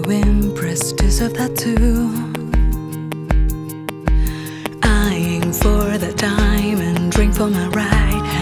impressed deserve that too. Eyeing for the diamond ring for my right hand.